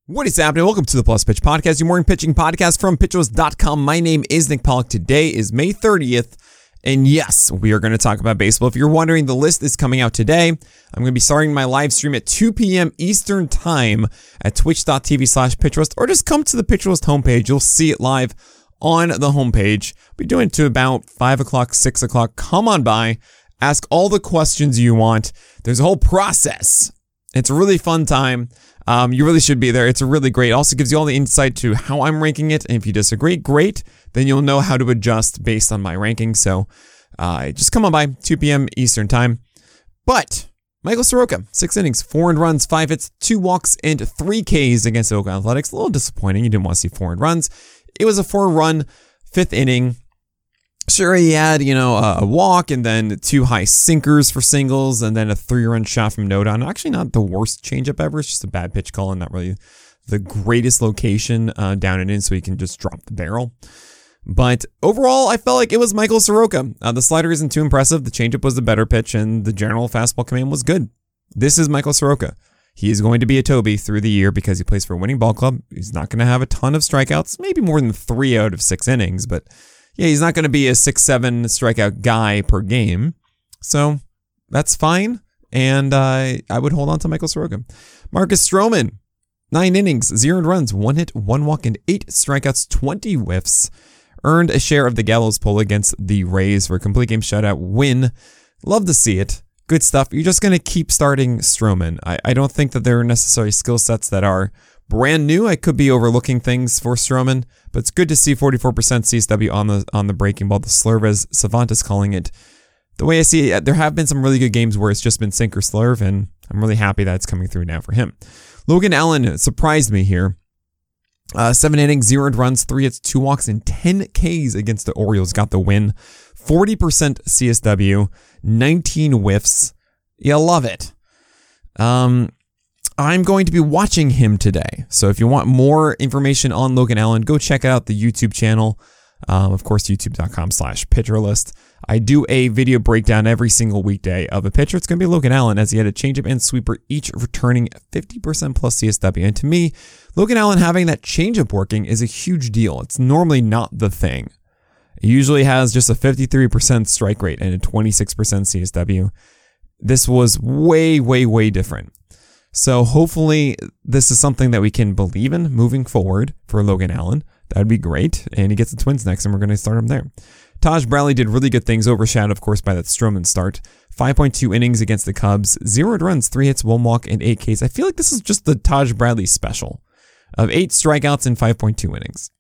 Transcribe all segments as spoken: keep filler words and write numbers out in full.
What is happening? Welcome to the Plus Pitch Podcast, your morning pitching podcast from pitch list dot com. My name is Nick Pollock. Today is May thirtieth, and yes, we are going to talk about baseball. If you're wondering, the list is coming out today. I'm going to be starting my live stream at two p.m. Eastern Time at twitch.tv slash pitchlist, or just come to the Pitchlist homepage. You'll see it live on the homepage. I'll be doing it to about five o'clock, six o'clock. Come on by, ask all the questions you want. There's a whole process. It's a really fun time. Um, you really should be there. It's a really great. It also gives you all the insight to how I'm ranking it. And if you disagree, great. Then you'll know how to adjust based on my ranking. So uh, just come on by, two p.m. Eastern Time. But Michael Soroka, six innings, four earned runs, five hits, two walks, and three Ks against Oakland Athletics. A little disappointing. You didn't want to see four earned runs. It was a four-run fifth inning. Sure, he had, you know, a walk and then two high sinkers for singles and then a three-run shot from Nodon. Actually, not the worst changeup ever. It's just a bad pitch call and not really the greatest location uh, down and in, so he can just drop the barrel. But overall, I felt like it was Michael Soroka. Uh, the slider isn't too impressive. The changeup was the better pitch, and the general fastball command was good. This is Michael Soroka. He is going to be a Toby through the year because he plays for a winning ball club. He's not going to have a ton of strikeouts, maybe more than three out of six innings, but yeah, he's not going to be a six, seven strikeout guy per game. So that's fine. And uh, I would hold on to Michael Soroka. Marcus Stroman, nine innings, zero runs, one hit, one walk, and eight strikeouts, twenty whiffs. Earned a share of the Gallows Pole against the Rays for a complete game shutout win. Love to see it. Good stuff. You're just going to keep starting Stroman. I, I don't think that there are necessary skill sets that are brand new. I could be overlooking things for Stroman, but it's good to see forty-four percent C S W on the on the breaking ball. The slurve, as Savant is calling it. The way I see it, there have been some really good games where it's just been sink or slurve, and I'm really happy that it's coming through now for him. Logan Allen surprised me here. Uh, seven innings, zero runs, three hits, two walks, and ten Ks against the Orioles. Got the win. forty percent C S W, nineteen whiffs. You love it. Um... I'm going to be watching him today. So if you want more information on Logan Allen, go check out the YouTube channel. Um, of course, youtube.com slash pitcherlist. I do a video breakdown every single weekday of a pitcher. It's going to be Logan Allen, as he had a changeup and sweeper, each returning fifty percent plus C S W. And to me, Logan Allen having that changeup working is a huge deal. It's normally not the thing. It usually has just a fifty-three percent strike rate and a twenty-six percent C S W. This was way, way, way different. So hopefully this is something that we can believe in moving forward for Logan Allen. That'd be great. And he gets the Twins next, and we're going to start him there. Taj Bradley did really good things, overshadowed, of course, by that Stroman start. five point two innings against the Cubs, zero runs, three hits, one walk, and eight Ks. I feel like this is just the Taj Bradley special of eight strikeouts in five point two innings.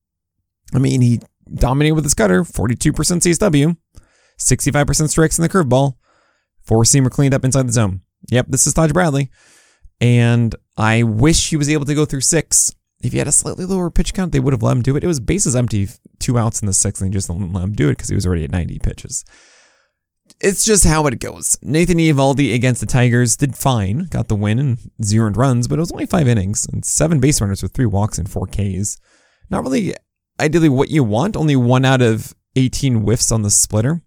I mean, he dominated with his cutter, forty-two percent C S W, sixty-five percent strikes in the curveball, four-seamer cleaned up inside the zone. Yep, this is Taj Bradley. And I wish he was able to go through six. If he had a slightly lower pitch count, they would have let him do it. It was bases empty, two outs in the sixth, and they just didn't let him do it because he was already at ninety pitches. It's just how it goes. Nathan Eovaldi against the Tigers did fine, got the win and zero runs, but it was only five innings and seven base runners with three walks and four Ks. Not really ideally what you want, only one out of eighteen whiffs on the splitter.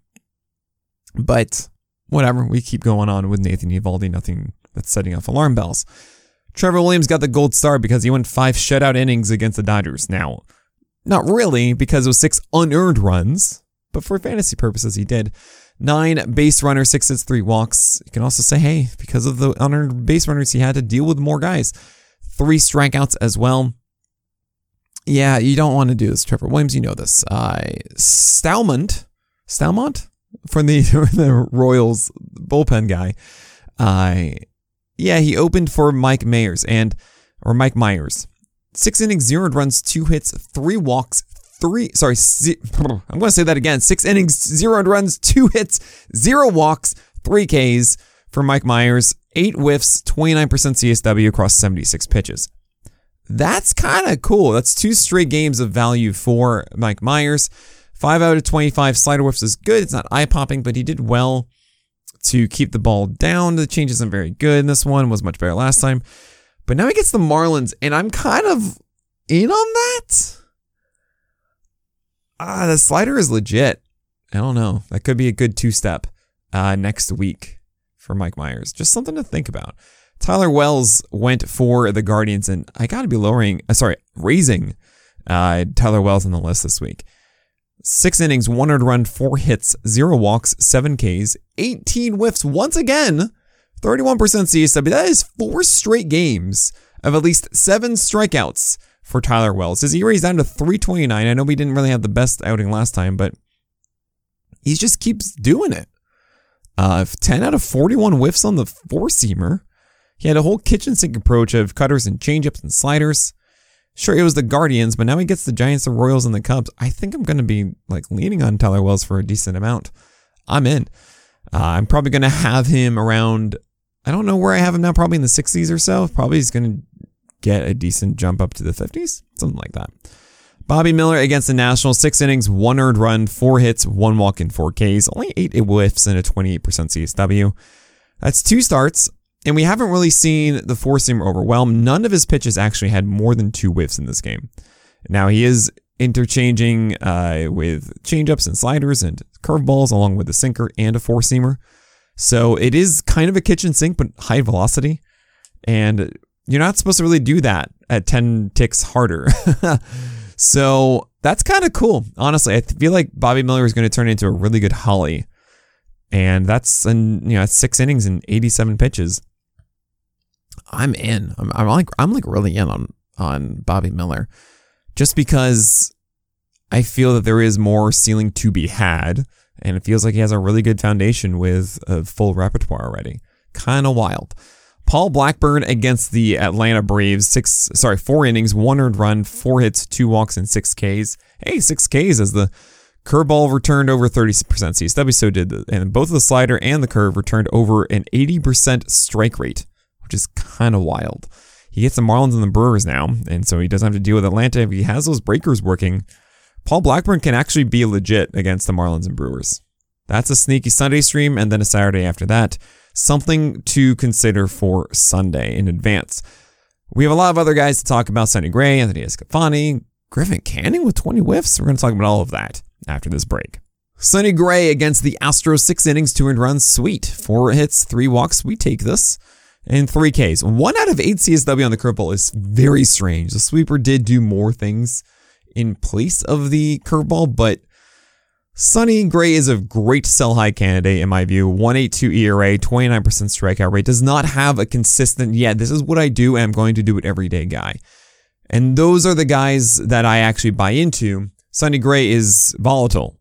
But whatever, we keep going on with Nathan Eovaldi, nothing that's setting off alarm bells. Trevor Williams got the gold star because he went five shutout innings against the Dodgers. Now, not really, because it was six unearned runs, but for fantasy purposes, he did. Nine base runners, six hits, three walks. You can also say, hey, because of the unearned base runners, he had to deal with more guys. Three strikeouts as well. Yeah, you don't want to do this, Trevor Williams. You know this. Uh, Stalmont, Stalmont? For the, for the Royals bullpen guy. Uh, Yeah, he opened for Mike Myers and or Mike Myers. Six innings, zero runs, two hits, three walks, three. Sorry, z- I'm going to say that again. Six innings, zero runs, two hits, zero walks, three Ks for Mike Myers. Eight whiffs, twenty-nine percent C S W across seventy-six pitches. That's kind of cool. That's two straight games of value for Mike Myers. Five out of twenty-five slider whiffs is good. It's not eye popping, but he did well to keep the ball down. The change isn't very good. This one was much better last time. But now he gets the Marlins, and I'm kind of in on that. Ah, the slider is legit. I don't know. That could be a good two-step uh, next week for Mike Myers. Just something to think about. Tyler Wells went for the Guardians, and I got to be lowering, uh, sorry, raising uh, Tyler Wells on the list this week. Six innings, one earned run, four hits, zero walks, seven Ks, eighteen whiffs. Once again, thirty-one percent C S W. That is four straight games of at least seven strikeouts for Tyler Wells. His E R A is down to three twenty-nine. I know we didn't really have the best outing last time, but he just keeps doing it. Uh, ten out of forty-one whiffs on the four-seamer. He had a whole kitchen sink approach of cutters and changeups and sliders. Sure, it was the Guardians, but now he gets the Giants, the Royals, and the Cubs. I think I'm going to be like leaning on Tyler Wells for a decent amount. I'm in. Uh, I'm probably going to have him around, I don't know where I have him now, probably in the sixties or so. Probably he's going to get a decent jump up to the fifties, something like that. Bobby Miller against the Nationals, six innings, one earned run, four hits, one walk, and four Ks, only eight whiffs and a twenty-eight percent C S W. That's two starts. And we haven't really seen the four-seamer overwhelm. None of his pitches actually had more than two whiffs in this game. Now, he is interchanging uh, with changeups and sliders and curveballs along with a sinker and a four-seamer. So it is kind of a kitchen sink, but high velocity. And you're not supposed to really do that at ten ticks harder. So that's kind of cool. Honestly, I feel like Bobby Miller is going to turn into a really good Holly. And that's, an, you know, six innings and eighty-seven pitches. I'm in. I'm, I'm like I'm like really in on on Bobby Miller, just because I feel that there is more ceiling to be had, and it feels like he has a really good foundation with a full repertoire already. Kind of wild. Paul Blackburn against the Atlanta Braves, six sorry four innings, one earned run, four hits, two walks, and six Ks. Hey, six Ks as the curveball returned over thirty percent C S W. So did the, and both the slider and the curve returned over an eighty percent strike rate, which is kind of wild. He gets the Marlins and the Brewers now, and so he doesn't have to deal with Atlanta. If he has those breakers working, Paul Blackburn can actually be legit against the Marlins and Brewers. That's a sneaky Sunday stream, and then a Saturday after that. Something to consider for Sunday in advance. We have a lot of other guys to talk about. Sonny Gray, Anthony Escafani, Griffin Canning with twenty whiffs. We're going to talk about all of that after this break. Sonny Gray against the Astros, six innings, two earned runs. Sweet. Four hits, three walks. We take this. And three Ks. One out of eight C S W on the curveball is very strange. The sweeper did do more things in place of the curveball, but Sonny Gray is a great sell-high candidate in my view. one point eight two E R A, twenty-nine percent strikeout rate. Does not have a consistent, yeah, this is what I do and I'm going to do it every day guy. And those are the guys that I actually buy into. Sonny Gray is volatile,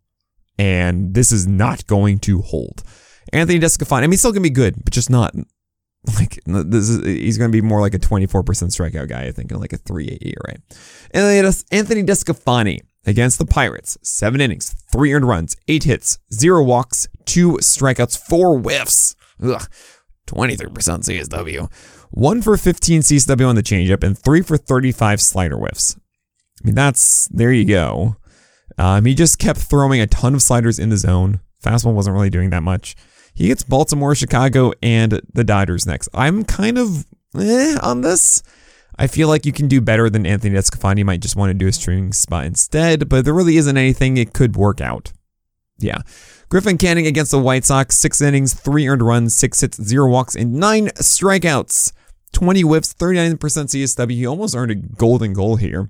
and this is not going to hold. Anthony Descafani, I mean, he's still going to be good, but just not... Like this is, he's going to be more like a twenty-four percent strikeout guy, I think, and like a three point eight E R A. And then Anthony Descafani against the Pirates, seven innings, three earned runs, eight hits, zero walks, two strikeouts, four whiffs. Ugh, twenty-three percent C S W, one for fifteen C S W on the changeup, and three for thirty-five slider whiffs. I mean, that's there you go. Um, he just kept throwing a ton of sliders in the zone. Fastball wasn't really doing that much. He gets Baltimore, Chicago, and the Dodgers next. I'm kind of eh on this. I feel like you can do better than Anthony Descafani. You might just want to do a streaming spot instead, but there really isn't anything. It could work out. Yeah. Griffin Canning against the White Sox, six innings, three earned runs, six hits, zero walks, and nine strikeouts. twenty whiffs, thirty-nine percent C S W. He almost earned a golden goal here.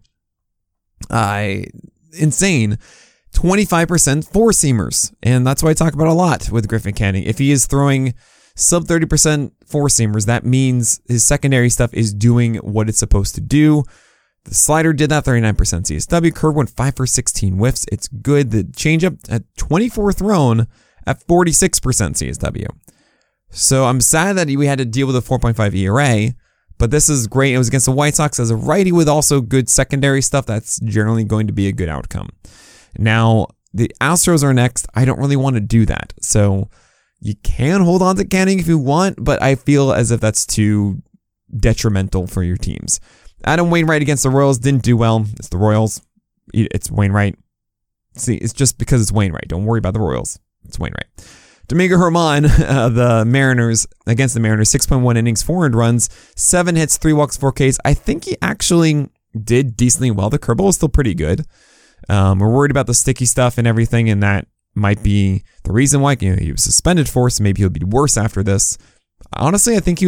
Uh, insane. twenty-five percent four-seamers, and that's what I talk about a lot with Griffin Canning. If he is throwing sub thirty percent four-seamers, that means his secondary stuff is doing what it's supposed to do. The slider did that, thirty-nine percent C S W. Curve went five for sixteen whiffs. It's good. The changeup at twenty-four thrown at forty-six percent C S W. So I'm sad that we had to deal with a four point five E R A, but this is great. It was against the White Sox as a righty with also good secondary stuff. That's generally going to be a good outcome. Now, the Astros are next. I don't really want to do that. So you can hold on to Canning if you want, but I feel as if that's too detrimental for your teams. Adam Wainwright against the Royals didn't do well. It's the Royals. It's Wainwright. See, it's just because it's Wainwright. Don't worry about the Royals. It's Wainwright. Domingo Germán, uh, the Mariners, against the Mariners, six point one innings, four earned runs, seven hits, three walks, four Ks. I think he actually did decently well. The curveball was still pretty good. Um, we're worried about the sticky stuff and everything, and that might be the reason why, you know, he was suspended for, so maybe he'll be worse after this. Honestly, I think he was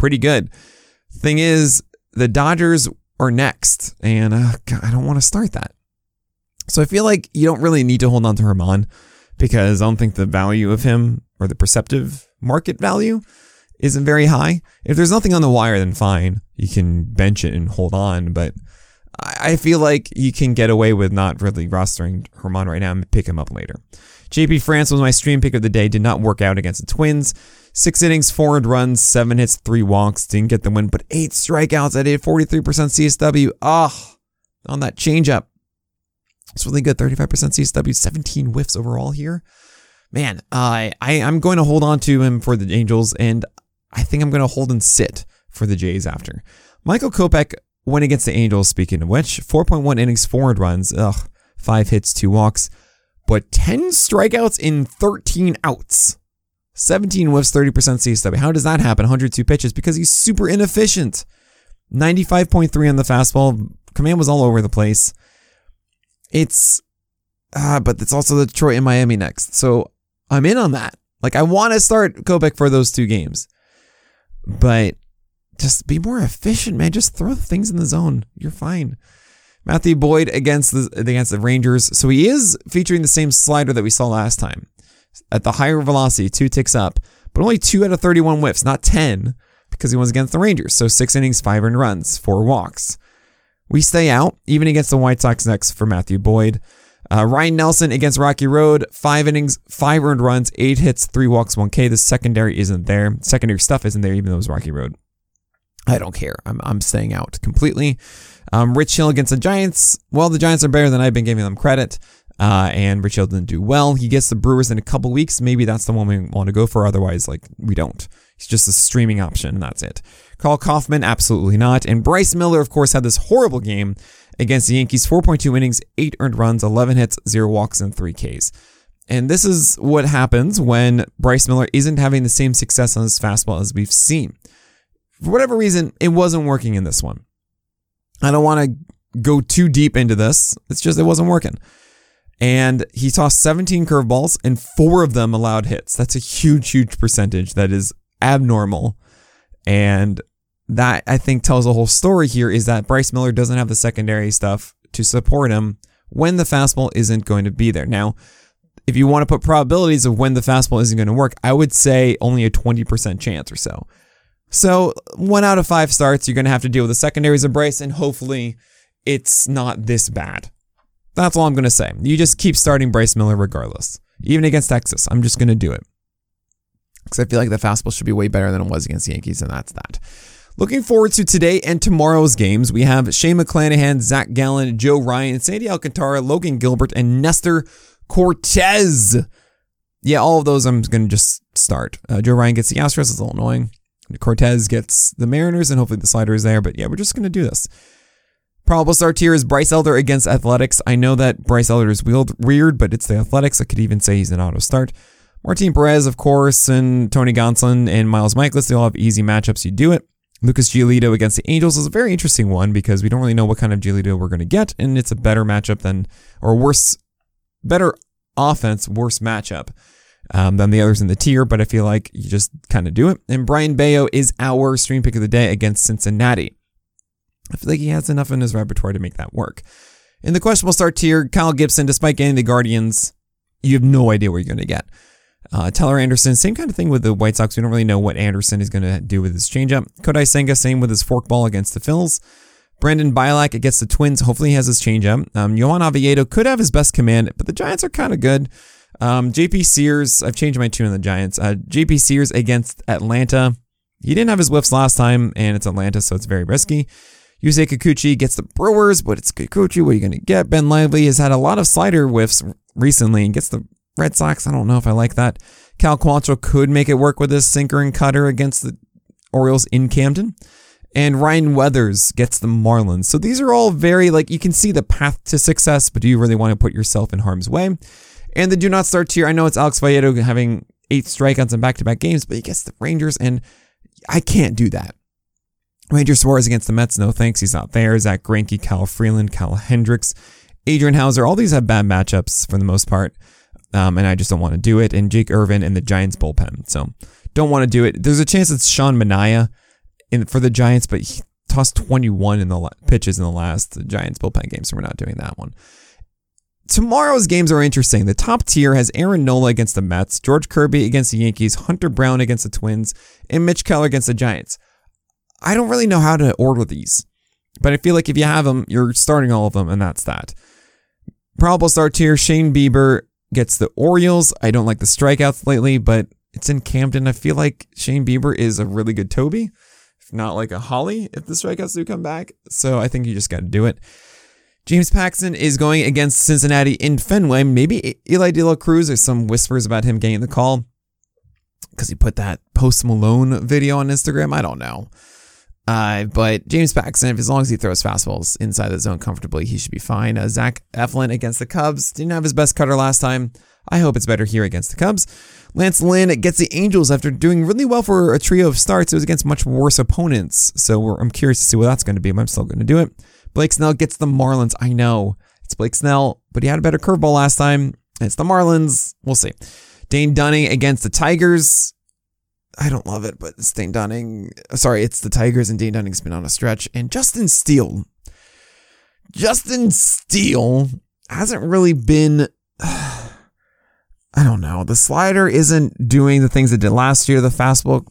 pretty good. Thing is, the Dodgers are next, and uh, God, I don't want to start that. So I feel like you don't really need to hold on to Germán because I don't think the value of him or the perceptive market value isn't very high. If there's nothing on the wire, then fine. You can bench it and hold on, but I feel like you can get away with not really rostering Germán right now and pick him up later. J P France was my stream pick of the day. Did not work out against the Twins. Six innings, four earned runs, seven hits, three walks. Didn't get the win, but eight strikeouts. I did forty-three percent C S W. Oh, on that changeup. It's really good. thirty-five percent C S W, seventeen whiffs overall here. Man, uh, I, I'm going to hold on to him for the Angels, and I think I'm going to hold and sit for the Jays after. Michael Kopech went against the Angels, speaking of which. four point one innings, four earned runs. Ugh, five hits, two walks. But ten strikeouts in thirteen outs. seventeen whiffs, thirty percent C S W. How does that happen? one hundred two pitches. Because he's super inefficient. ninety-five point three on the fastball. Command was all over the place. It's, uh, but it's also the Detroit and Miami next. So I'm in on that. Like, I want to start Kopech for those two games. But just be more efficient, man. Just throw things in the zone. You're fine. Matthew Boyd against the against the Rangers. So he is featuring the same slider that we saw last time. At the higher velocity, two ticks up. But only two out of thirty-one whiffs, not ten, because he was against the Rangers. So six innings, five earned runs, four walks. We stay out, even against the White Sox next for Matthew Boyd. Uh, Ryan Nelson against Rocky Road, five innings, five earned runs, eight hits, three walks, one K. The secondary isn't there. Secondary stuff isn't there, even though it was Rocky Road. I don't care. I'm I'm staying out completely. Um, Rich Hill against the Giants. Well, the Giants are better than I've been giving them credit. Uh, and Rich Hill didn't do well. He gets the Brewers in a couple weeks. Maybe that's the one we want to go for. Otherwise, like, we don't. He's just a streaming option, and that's it. Carl Kaufman, absolutely not. And Bryce Miller, of course, had this horrible game against the Yankees. four point two innings, eight earned runs, eleven hits, zero walks, and three Ks. And this is what happens when Bryce Miller isn't having the same success on his fastball as we've seen. For whatever reason, it wasn't working in this one. I don't want to go too deep into this. It's just it wasn't working. And he tossed seventeen curveballs, and four of them allowed hits. That's a huge, huge percentage. That is abnormal. And that, I think, tells the whole story here is that Bryce Miller doesn't have the secondary stuff to support him when the fastball isn't going to be there. Now, if you want to put probabilities of when the fastball isn't going to work, I would say only a twenty percent chance or so. So one out of five starts, you're going to have to deal with the secondaries of Bryce, and hopefully it's not this bad. That's all I'm going to say. You just keep starting Bryce Miller regardless. Even against Texas, I'm just going to do it. Because I feel like the fastball should be way better than it was against the Yankees, and that's that. Looking forward to today and tomorrow's games, we have Shane McClanahan, Zach Gallen, Joe Ryan, Sandy Alcantara, Logan Gilbert, and Nestor Cortez. Yeah, all of those I'm going to just start. Uh, Joe Ryan gets the Astros. It's a little annoying. Cortez gets the Mariners, and hopefully the slider is there. But yeah, we're just going to do this. Probable start here is Bryce Elder against Athletics. I know that Bryce Elder is weird, but it's the Athletics. I could even say he's an auto start. Martin Perez, of course, and Tony Gonsolin and Miles Michaelis. They all have easy matchups. You do it. Lucas Giolito against the Angels is a very interesting one because we don't really know what kind of Giolito we're going to get, and it's a better matchup than, or worse, better offense, worse matchup um, than the others in the tier, but I feel like you just kind of do it. And Brian Bayo is our stream pick of the day against Cincinnati. I feel like he has enough in his repertoire to make that work. In the questionable start tier, Kyle Gibson, despite getting the Guardians, you have no idea what you're going to get. Uh, Tyler Anderson, same kind of thing with the White Sox. We don't really know what Anderson is going to do with his changeup. Kodai Senga, same with his forkball against the Phils. Brandon Bielak against the Twins. Hopefully he has his changeup. Um, Johan Oviedo could have his best command, but the Giants are kind of good. Um, J P Sears, I've changed my tune on the Giants. Uh, J P Sears against Atlanta. He didn't have his whiffs last time, and it's Atlanta, so it's very risky. Yusei Kikuchi gets the Brewers, but it's Kikuchi. What are you going to get? Ben Lively has had a lot of slider whiffs recently and gets the Red Sox. I don't know if I like that. Cal Quantrill could make it work with his sinker and cutter against the Orioles in Camden. And Ryan Weathers gets the Marlins. So these are all very, like, you can see the path to success, but do you really want to put yourself in harm's way? And the do not start tier, I know it's Alex Vallejo having eight strikeouts in back-to-back games, but he gets the Rangers, and I can't do that. Ranger Suarez against the Mets, no thanks, he's not there. Zach Greinke, Kyle Freeland, Kyle Hendricks, Adrian Hauser, all these have bad matchups for the most part. Um, and I just don't want to do it. And Jake Irvin and the Giants bullpen. So don't want to do it. There's a chance it's Sean Manaea. in for the Giants, but he tossed twenty-one in the la- pitches in the last Giants bullpen game, so we're not doing that one. Tomorrow's games are interesting. The top tier has Aaron Nola against the Mets, George Kirby against the Yankees, Hunter Brown against the Twins, and Mitch Keller against the Giants. I don't really know how to order these, but I feel like if you have them, you're starting all of them, and that's that. Probable start tier, Shane Bieber gets the Orioles. I don't like the strikeouts lately, but it's in Camden. I feel like Shane Bieber is a really good Toby, if not like a Holly, if the strikeouts do come back. So I think you just got to do it. James Paxton is going against Cincinnati in Fenway. Maybe Eli De La Cruz. There's some whispers about him getting the call because he put that Post Malone video on Instagram. I don't know. Uh, but James Paxton, as long as he throws fastballs inside the zone comfortably, he should be fine. Uh, Zach Eflin against the Cubs. Didn't have his best cutter last time. I hope it's better here against the Cubs. Lance Lynn gets the Angels after doing really well for a trio of starts. It was against much worse opponents. So we're, I'm curious to see what that's going to be, but I'm still going to do it. Blake Snell gets the Marlins. I know it's Blake Snell, but he had a better curveball last time. It's the Marlins. We'll see. Dane Dunning against the Tigers. I don't love it, but it's Dane Dunning. Sorry, it's the Tigers, and Dane Dunning's been on a stretch. And Justin Steele. Justin Steele hasn't really been... I don't know. The slider isn't doing the things it did last year. The fastball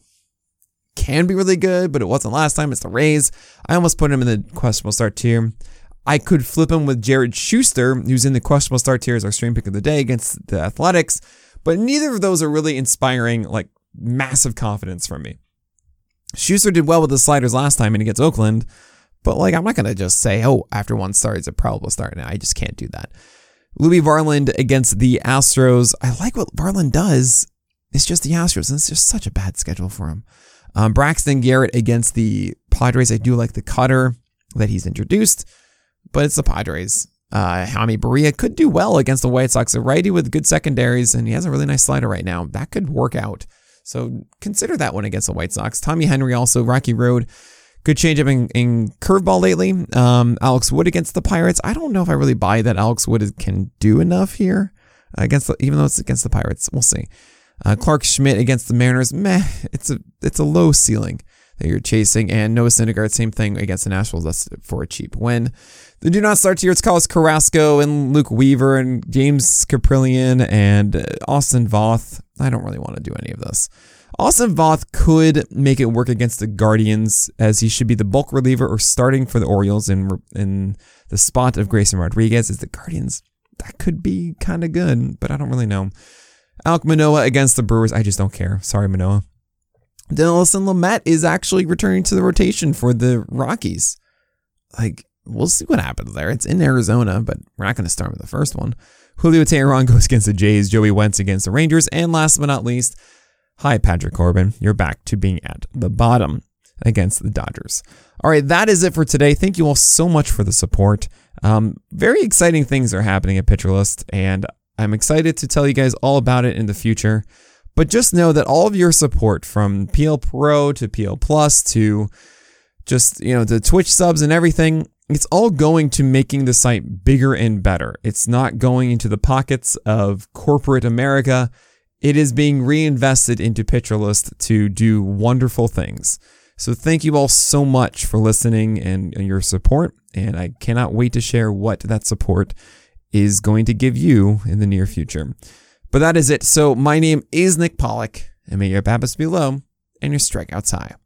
can be really good, but it wasn't last time. It's the Rays. I almost put him in the questionable start tier. I could flip him with Jared Schuster, who's in the questionable start tier as our stream pick of the day against the Athletics, but neither of those are really inspiring like massive confidence from me. Schuster did well with the sliders last time and against Oakland, but like I'm not going to just say, oh, after one start, it's a probable start. Now I just can't do that. Louis Varland against the Astros. I like what Varland does. It's just the Astros, and it's just such a bad schedule for him. Um, Braxton Garrett against the Padres. I do like the cutter that he's introduced, but it's the Padres. Uh, Jaime Barria could do well against the White Sox. A righty with good secondaries, and he has a really nice slider right now. That could work out. So consider that one against the White Sox. Tommy Henry also, Rocky Road. Good changeup in, in curveball lately. Um, Alex Wood against the Pirates. I don't know if I really buy that Alex Wood is, can do enough here against the, even though it's against the Pirates. We'll see. Uh, Clark Schmidt against the Mariners. Meh. It's a it's a low ceiling that you're chasing. And Noah Syndergaard, same thing against the Nationals. That's for a cheap win. The do not start here. It's Carlos Carrasco and Luke Weaver and James Caprillion and Austin Voth. I don't really want to do any of this. Austin Voth could make it work against the Guardians, as he should be the bulk reliever or starting for the Orioles in in the spot of Grayson Rodriguez. As the Guardians, that could be kind of good, but I don't really know. Alek Manoah against the Brewers. I just don't care. Sorry, Manoah. Dinelson Lamet is actually returning to the rotation for the Rockies. Like, we'll see what happens there. It's in Arizona, but we're not going to start with the first one. Julio Teheran goes against the Jays. Joey Wentz against the Rangers. And last but not least, hi, Patrick Corbin. You're back to being at the bottom against the Dodgers. All right, that is it for today. Thank you all so much for the support. Um, very exciting things are happening at Pitcher List, and I'm excited to tell you guys all about it in the future. But just know that all of your support, from P L Pro to P L Plus to just, you know, the Twitch subs and everything, it's all going to making the site bigger and better. It's not going into the pockets of corporate America. It is being reinvested into Pitcher List to do wonderful things. So thank you all so much for listening and your support. And I cannot wait to share what that support is going to give you in the near future. But that is it. So my name is Nick Pollack, and may your BABIPs be low and your strikeouts high.